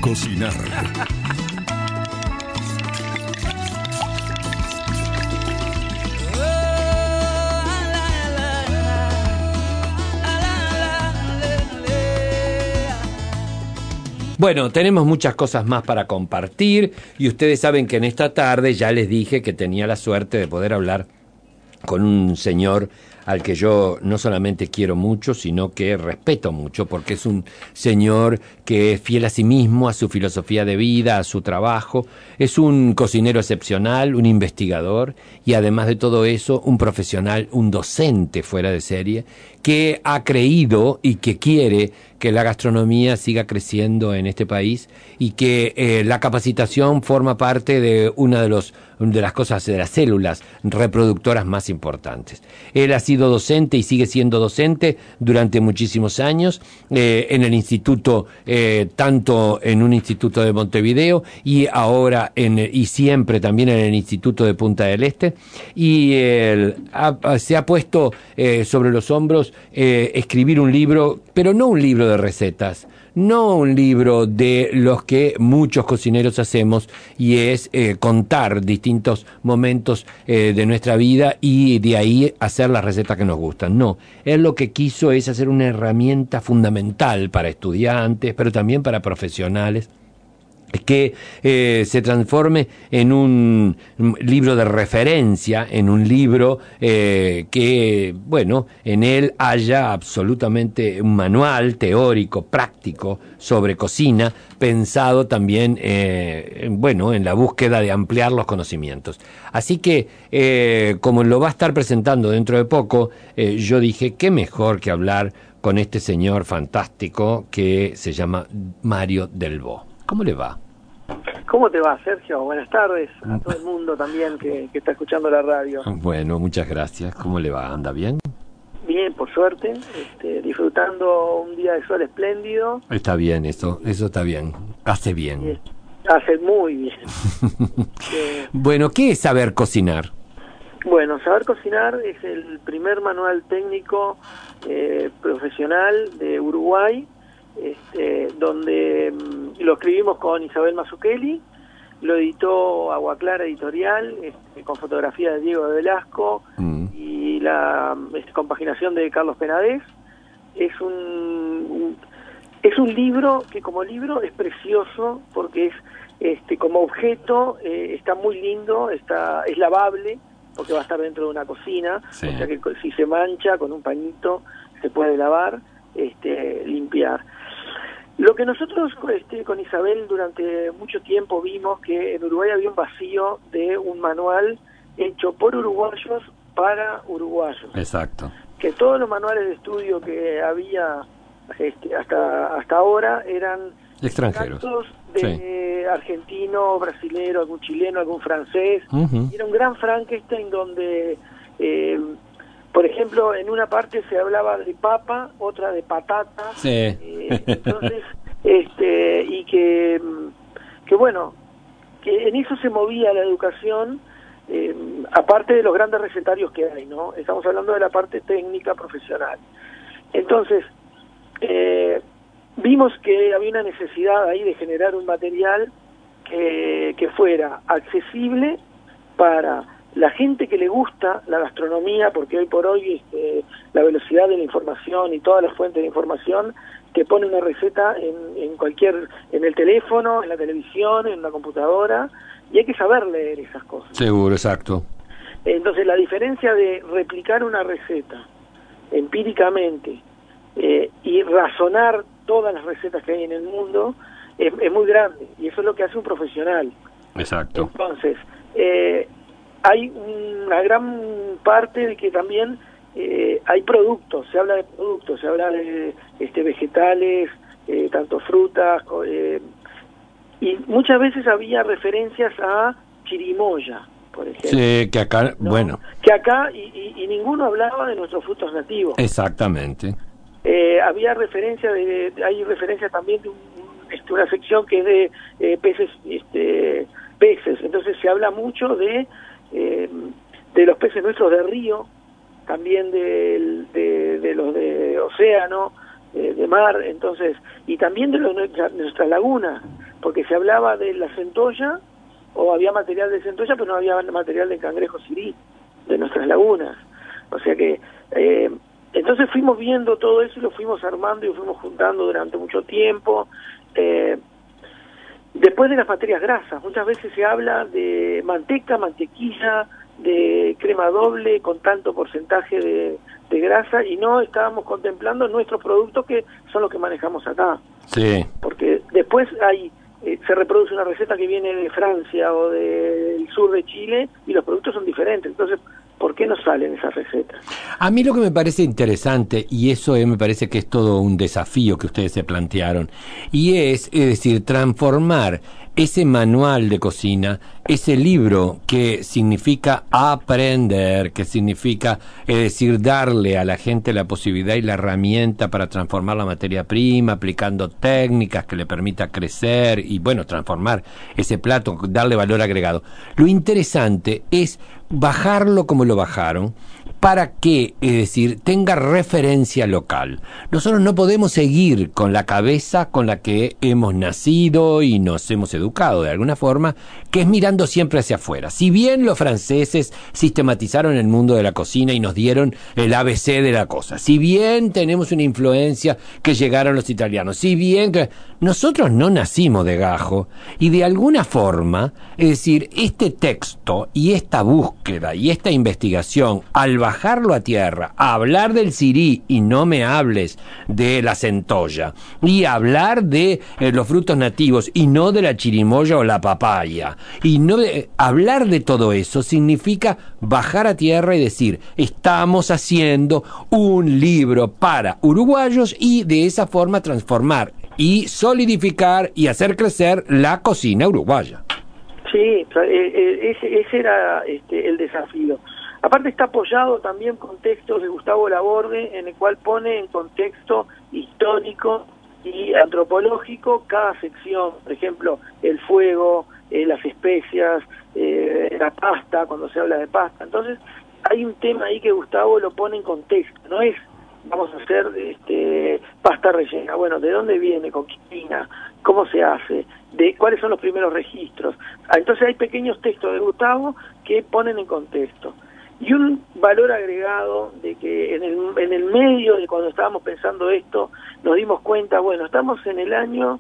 cocinar. Bueno, tenemos muchas cosas más para compartir y ustedes saben que en esta tarde ya les dije que tenía la suerte de poder hablar con un señor al que yo no solamente quiero mucho, sino que respeto mucho, porque es un señor que es fiel a sí mismo, a su filosofía de vida, a su trabajo. Es un cocinero excepcional, un investigador y además de todo eso, un profesional, un docente fuera de serie, que ha creído y que quiere que la gastronomía siga creciendo en este país y que la capacitación forma parte de una de las cosas, de las células reproductoras más importantes. Él ha sido docente y sigue siendo docente durante muchísimos años en el instituto, tanto en un instituto de Montevideo y ahora y siempre también en el instituto de Punta del Este, y se ha puesto sobre los hombros escribir un libro, pero no un libro de recetas, no un libro de los que muchos cocineros hacemos, y es contar distintos momentos de nuestra vida y de ahí hacer las recetas que nos gustan. No, él lo que quiso es hacer una herramienta fundamental para estudiantes, pero también para profesionales, que se transforme en un libro de referencia, en un libro que, bueno, en él haya absolutamente un manual teórico, práctico, sobre cocina, pensado también, bueno, en la búsqueda de ampliar los conocimientos. Así que, como lo va a estar presentando dentro de poco, yo dije, qué mejor que hablar con este señor fantástico que se llama Mario Delvaux. ¿Cómo le va? ¿Cómo te va, Sergio? Buenas tardes a todo el mundo también que está escuchando la radio. Bueno, muchas gracias. ¿Cómo le va? ¿Anda bien? Bien, por suerte, disfrutando un día de sol espléndido. Está bien, eso está bien. Hace bien. Hace muy bien. Bueno, ¿qué es saber cocinar? Bueno, saber cocinar es el primer manual técnico profesional de Uruguay, donde lo escribimos con Isabel Mazzucchelli, lo editó Agua Clara Editorial, con fotografía de Diego de Velasco y la compaginación de Carlos Penadez. Es un libro que como libro es precioso porque es como objeto está muy lindo, es lavable porque va a estar dentro de una cocina, sí. O sea que si se mancha con un pañito se puede lavar, limpiar. Lo que nosotros con Isabel durante mucho tiempo vimos que en Uruguay había un vacío de un manual hecho por uruguayos para uruguayos. Exacto. Que todos los manuales de estudio que había hasta ahora eran extranjeros, de sí. Argentino, brasilero, algún chileno, algún francés. Y era un gran Frankenstein donde por ejemplo, en una parte se hablaba de papa, otra de patata, sí. Entonces, y que bueno, que en eso se movía la educación, aparte de los grandes recetarios que hay, ¿no? Estamos hablando de la parte técnica profesional. Entonces, vimos que había una necesidad ahí de generar un material que fuera accesible para la gente que le gusta la gastronomía, porque hoy por hoy la velocidad de la información y todas las fuentes de información te pone una receta en el teléfono, en la televisión, en la computadora, y hay que saber leer esas cosas. Seguro, exacto. Entonces la diferencia de replicar una receta empíricamente y razonar todas las recetas que hay en el mundo es muy grande, y eso es lo que hace un profesional. Exacto. Entonces, hay una gran parte de que también hay productos, se habla de productos, se habla de vegetales, tanto frutas, y muchas veces había referencias a chirimoya, por ejemplo. Sí, que acá, ¿no? Bueno. Que acá, y ninguno hablaba de nuestros frutos nativos. Exactamente. Había hay referencia también de una sección que es de peces, entonces se habla mucho de los peces nuestros de río, también de los de océano, de mar, entonces, y también de nuestra laguna. porque se hablaba de la centolla, o había material de centolla, pero no había material de cangrejo sirí, de nuestras lagunas. O sea que, entonces fuimos viendo todo eso y lo fuimos armando y lo fuimos juntando durante mucho tiempo. Después de las materias grasas, muchas veces se habla de manteca, mantequilla, de crema doble con tanto porcentaje de grasa, y no estábamos contemplando nuestros productos, que son los que manejamos acá. Sí. Porque después hay se reproduce una receta que viene de Francia o del sur de Chile y los productos son diferentes. Entonces, ¿por qué no salen esas recetas? A mí lo que me parece interesante, y eso me parece que es todo un desafío que ustedes se plantearon, y es decir, transformar ese manual de cocina, ese libro que significa aprender, que significa, es decir, darle a la gente la posibilidad y la herramienta para transformar la materia prima, aplicando técnicas que le permita crecer y, bueno, transformar ese plato, darle valor agregado. Lo interesante es bajarlo como lo bajaron, para que, es decir, tenga referencia local. Nosotros no podemos seguir con la cabeza con la que hemos nacido y nos hemos educado de alguna forma, que es mirando siempre hacia afuera. Si bien los franceses sistematizaron el mundo de la cocina y nos dieron el ABC de la cosa, si bien tenemos una influencia que llegaron los italianos, si bien que nosotros no nacimos de gajo, y de alguna forma, es decir, este texto y esta búsqueda y esta investigación, al bajarlo a tierra, a hablar del sirí y no me hables de la centolla, y hablar de los frutos nativos y no de la chirimoya o la papaya, y no hablar de todo eso significa bajar a tierra y decir, estamos haciendo un libro para uruguayos, y de esa forma transformar y solidificar y hacer crecer la cocina uruguaya. Sí, ese era el desafío. Aparte está apoyado también con textos de Gustavo Laborde, en el cual pone en contexto histórico y antropológico cada sección. Por ejemplo, el fuego, las especias, la pasta, cuando se habla de pasta. Entonces hay un tema ahí que Gustavo lo pone en contexto, no es vamos a hacer pasta rellena. Bueno, ¿de dónde viene? ¿Con qué harina? ¿Cómo se hace? ¿De cuáles son los primeros registros? Entonces hay pequeños textos de Gustavo que ponen en contexto. Y un valor agregado de que en el medio de cuando estábamos pensando esto, nos dimos cuenta, bueno, estamos en el año,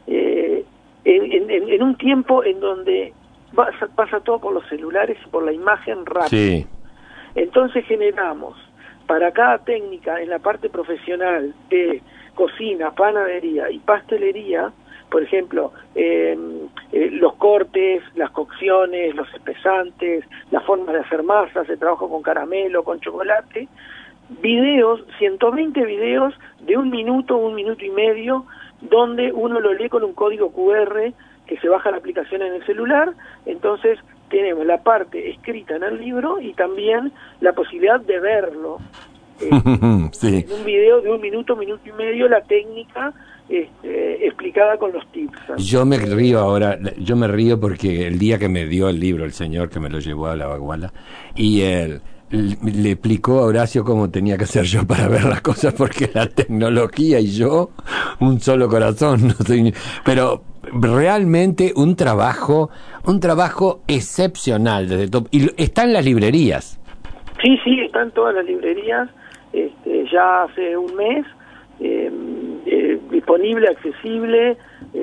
en un tiempo en donde pasa todo por los celulares y por la imagen rápida. Sí. Entonces generamos para cada técnica en la parte profesional de cocina, panadería y pastelería, por ejemplo, los cortes, las cocciones, los espesantes, las formas de hacer masas, el trabajo con caramelo, con chocolate, videos, 120 videos de 1 minuto, 1 minuto y medio, donde uno lo lee con un código QR que se baja la aplicación en el celular. Entonces tenemos la parte escrita en el libro y también la posibilidad de verlo. Sí. En un video de 1 minuto, 1 minuto y medio, la técnica explicada con los tips. Yo me río porque el día que me dio el libro el señor que me lo llevó a la Baguala, y él le explicó a Horacio cómo tenía que hacer yo para ver las cosas, porque la tecnología y yo, un solo corazón, no soy, pero realmente un trabajo excepcional desde top, y está en las librerías. Sí, está en todas las librerías, ya hace un mes, disponible, accesible,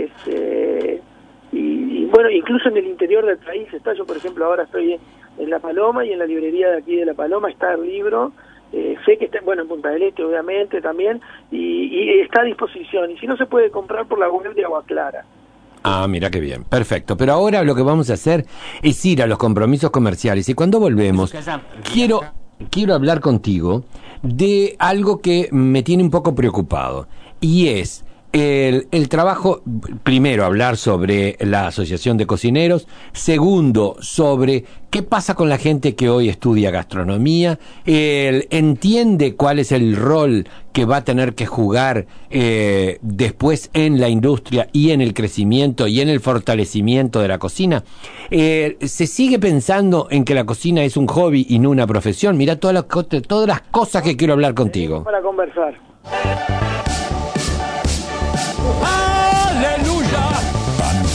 y bueno, incluso en el interior del país está. Yo, por ejemplo, ahora estoy en La Paloma, y en la librería de aquí de La Paloma está el libro. Sé que está, en Punta del Este, obviamente, también, y está a disposición. Y si no, se puede comprar por la web de Agua Clara. Ah, mira qué bien, perfecto. Pero ahora lo que vamos a hacer es ir a los compromisos comerciales, y cuando volvemos quiero hablar contigo de algo que me tiene un poco preocupado, y es el trabajo. Primero, hablar sobre la Asociación de Cocineros. Segundo, sobre qué pasa con la gente que hoy estudia gastronomía, entiende cuál es el rol que va a tener que jugar después en la industria y en el crecimiento y en el fortalecimiento de la cocina. Se sigue pensando en que la cocina es un hobby y no una profesión. Mira todas las cosas que quiero hablar contigo. Para conversar. ¡Aleluya!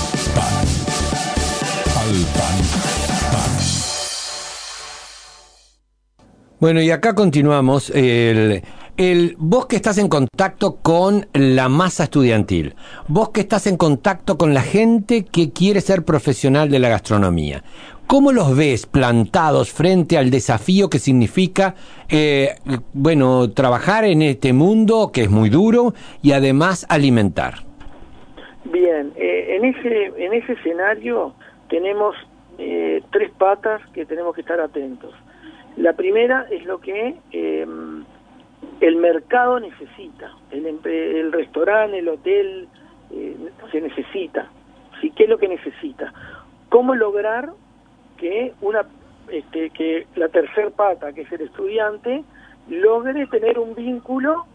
Bueno, y acá continuamos. Vos que estás en contacto con la masa estudiantil, vos que estás en contacto con la gente que quiere ser profesional de la gastronomía, ¿cómo los ves plantados frente al desafío que significa, trabajar en este mundo que es muy duro y además alimentar? Bien, en ese escenario tenemos 3 patas que tenemos que estar atentos. La primera es lo que el mercado necesita, el restaurante, el hotel se necesita. ¿Sí? ¿Qué es lo que necesita? ¿Cómo lograr que que la tercer pata, que es el estudiante, logre tener un vínculo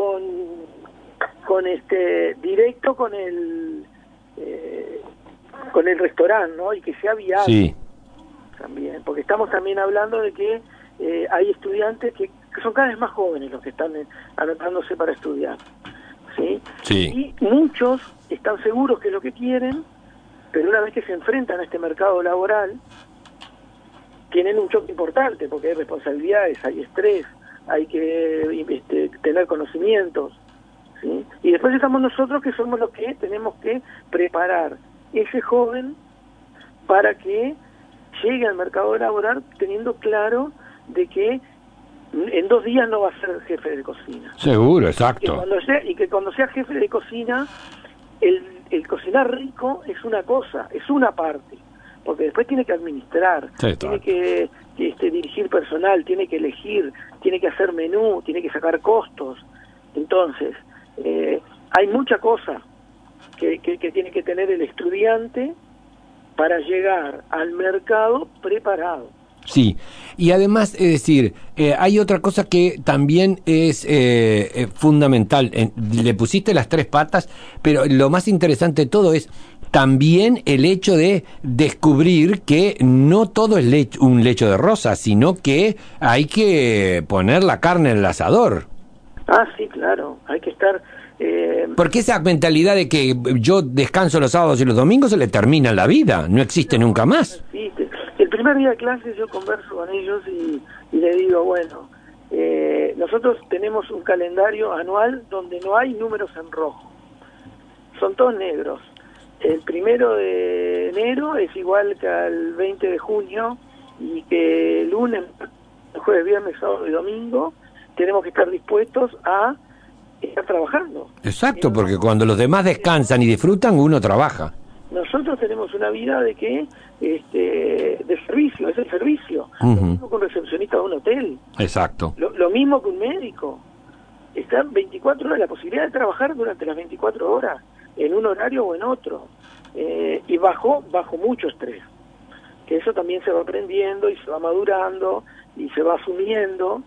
directo con el restaurante, ¿no? Y que sea viable? Sí. También, porque estamos también hablando de que hay estudiantes que son cada vez más jóvenes los que están anotándose para estudiar, ¿sí? Sí. Y muchos están seguros que es lo que quieren, pero una vez que se enfrentan a este mercado laboral, tienen un choque importante, porque hay responsabilidades, hay estrés, hay que tener conocimientos, ¿sí? Y después estamos nosotros, que somos los que tenemos que preparar ese joven para que llegue al mercado laboral teniendo claro de que en 2 días no va a ser jefe de cocina. Seguro, exacto. Y que cuando sea jefe de cocina, el cocinar rico es una cosa, es una parte, porque después tiene que administrar, Sí, tiene que dirigir personal, tiene que elegir, tiene que hacer menú, tiene que sacar costos. Entonces, hay mucha cosa que tiene que tener el estudiante para llegar al mercado preparado. Sí, y además, es decir, hay otra cosa que también es fundamental. Le pusiste las 3 patas, pero lo más interesante de todo es también el hecho de descubrir que no todo es un lecho de rosas, sino que hay que poner la carne en el asador. Ah, sí, claro, hay que estar... Porque esa mentalidad de que yo descanso los sábados y los domingos se le termina en la vida, no existe nunca más. Sí, el primer día de clase yo converso con ellos y le digo, bueno, nosotros tenemos un calendario anual donde no hay números en rojo, son todos negros. El 1 de enero es igual que al 20 de junio y que el lunes, jueves, viernes, sábado y domingo tenemos que estar dispuestos a estar trabajando. Exacto, porque cuando los demás descansan y disfrutan, uno trabaja. Nosotros tenemos una vida de que de servicio, es el servicio. Uh-huh. Lo mismo que un recepcionista de un hotel. Exacto. Lo mismo que un médico. Están 24 horas, la posibilidad de trabajar durante las 24 horas, en un horario o en otro. Y bajo mucho estrés. Que eso también se va aprendiendo y se va madurando y se va asumiendo.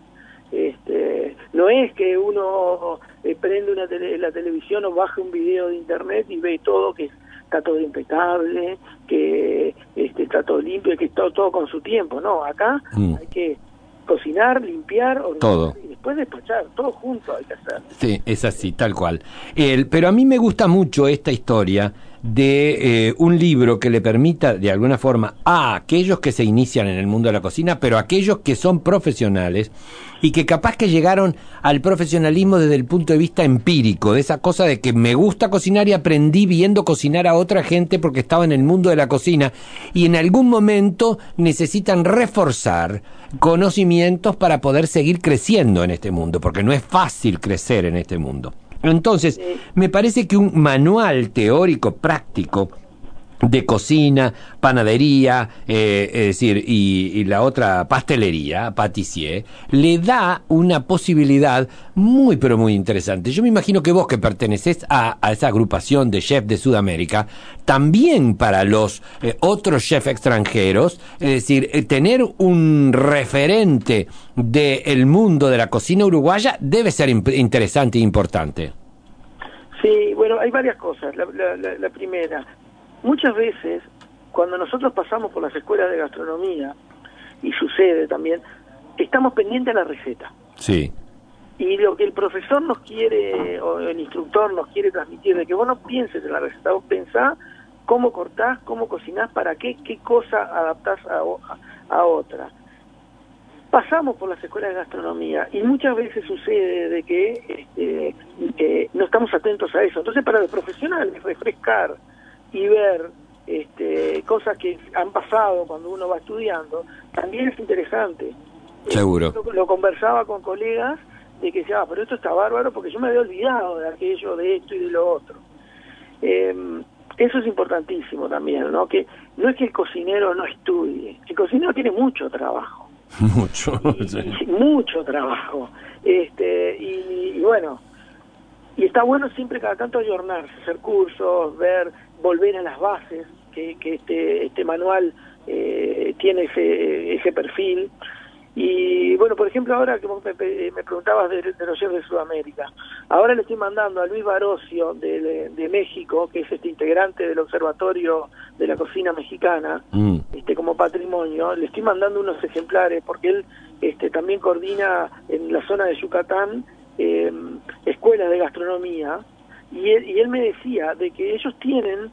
No es que uno prende la televisión o baje un video de internet y ve todo, que está todo impecable, que está todo limpio y que está todo con su tiempo. No, acá hay que cocinar, limpiar, organizar, todo, y después despachar, todo junto hay que hacer. Sí, es así, tal cual. Pero a mí me gusta mucho esta historia de un libro que le permita, de alguna forma, a aquellos que se inician en el mundo de la cocina, pero a aquellos que son profesionales y que capaz que llegaron al profesionalismo desde el punto de vista empírico, de esa cosa de que me gusta cocinar y aprendí viendo cocinar a otra gente porque estaba en el mundo de la cocina, y en algún momento necesitan reforzar conocimientos para poder seguir creciendo en este mundo, porque no es fácil crecer en este mundo. Entonces, me parece que un manual teórico práctico de cocina, panadería, es decir, y la otra pastelería, patissier, le da una posibilidad muy pero muy interesante. Yo me imagino que vos, que pertenecés a esa agrupación de chefs de Sudamérica, también para los otros chefs extranjeros, es decir, tener un referente del mundo de la cocina uruguaya debe ser interesante e importante. Sí, bueno, hay varias cosas. La primera, muchas veces, cuando nosotros pasamos por las escuelas de gastronomía, y sucede también, estamos pendientes a la receta. Sí. Y lo que el profesor nos quiere, o el instructor nos quiere transmitir, de que vos no pienses en la receta, vos pensás cómo cortás, cómo cocinás, para qué cosa adaptás a otra. pasamos por las escuelas de gastronomía y muchas veces sucede de que no estamos atentos a eso. Entonces, para los profesionales, refrescar y ver cosas que han pasado cuando uno va estudiando, también es interesante. Seguro. Lo conversaba con colegas de que decía, pero esto está bárbaro porque yo me había olvidado de aquello, de esto y de lo otro. Eso es importantísimo también, ¿no? Que no es que el cocinero no estudie, el cocinero tiene mucho trabajo. Mucho. Mucho trabajo. Y bueno, y está bueno siempre cada tanto ayornarse, hacer cursos, volver a las bases, que este manual tiene ese perfil. Y bueno, por ejemplo, ahora que vos me preguntabas de los chefs de Sudamérica, ahora le estoy mandando a Luis Barocio de México, que es integrante del Observatorio de la Cocina Mexicana, como patrimonio, le estoy mandando unos ejemplares, porque él también coordina en la zona de Yucatán escuelas de gastronomía, y él me decía de que ellos tienen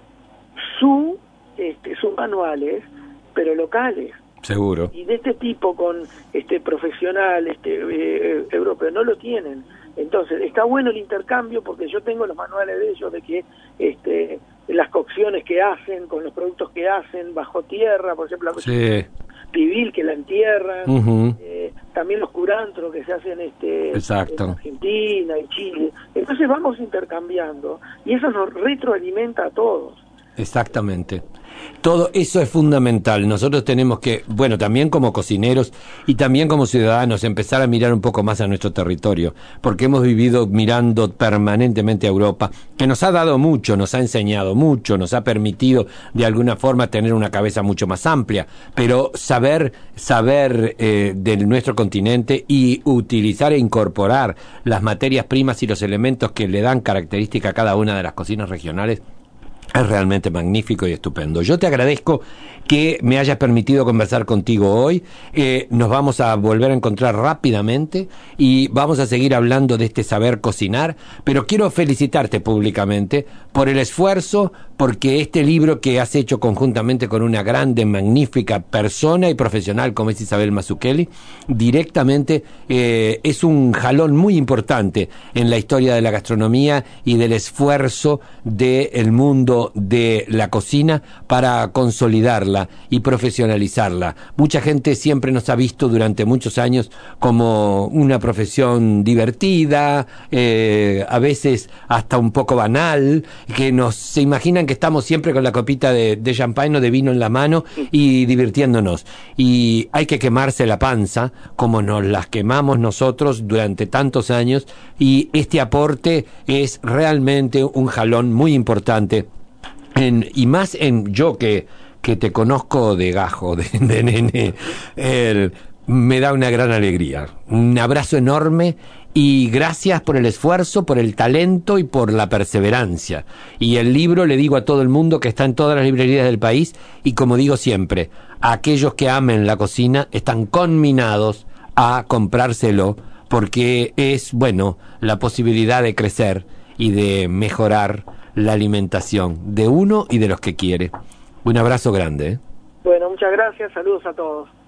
sus manuales, pero locales. Seguro. Y de este tipo con profesional europeo no lo tienen. Entonces, está bueno el intercambio porque yo tengo los manuales de ellos de que las cocciones que hacen, con los productos que hacen bajo tierra, por ejemplo, la cocina pibil que la entierran, también los curantros que se hacen Exacto. en Argentina y Chile. Entonces vamos intercambiando y eso nos retroalimenta a todos. Exactamente. Todo eso es fundamental. Nosotros tenemos que, bueno, también como cocineros y también como ciudadanos, empezar a mirar un poco más a nuestro territorio, porque hemos vivido mirando permanentemente a Europa, que nos ha dado mucho, nos ha enseñado mucho, nos ha permitido de alguna forma tener una cabeza mucho más amplia, pero saber de nuestro continente y utilizar e incorporar las materias primas y los elementos que le dan característica a cada una de las cocinas regionales es realmente magnífico y estupendo. Yo te agradezco que me hayas permitido conversar contigo hoy. Nos vamos a volver a encontrar rápidamente y vamos a seguir hablando de este saber cocinar, pero quiero felicitarte públicamente por el esfuerzo, porque este libro que has hecho conjuntamente con una grande, magnífica persona y profesional como es Isabel Mazzucchelli, directamente es un jalón muy importante en la historia de la gastronomía y del esfuerzo del mundo de la cocina para consolidarla y profesionalizarla. Mucha gente siempre nos ha visto durante muchos años como una profesión divertida, a veces hasta un poco banal, que se imaginan que estamos siempre con la copita de champagne o de vino en la mano y divirtiéndonos. Y hay que quemarse la panza, como nos las quemamos nosotros durante tantos años, y este aporte es realmente un jalón muy importante. Y más en yo que te conozco de gajo, de nene, me da una gran alegría. Un abrazo enorme y gracias por el esfuerzo, por el talento y por la perseverancia. Y el libro, le digo a todo el mundo que está en todas las librerías del país, y como digo siempre, a aquellos que amen la cocina están conminados a comprárselo, porque es, bueno, la posibilidad de crecer y de mejorar la alimentación de uno y de los que quiere. Un abrazo grande. Bueno, muchas gracias, saludos a todos.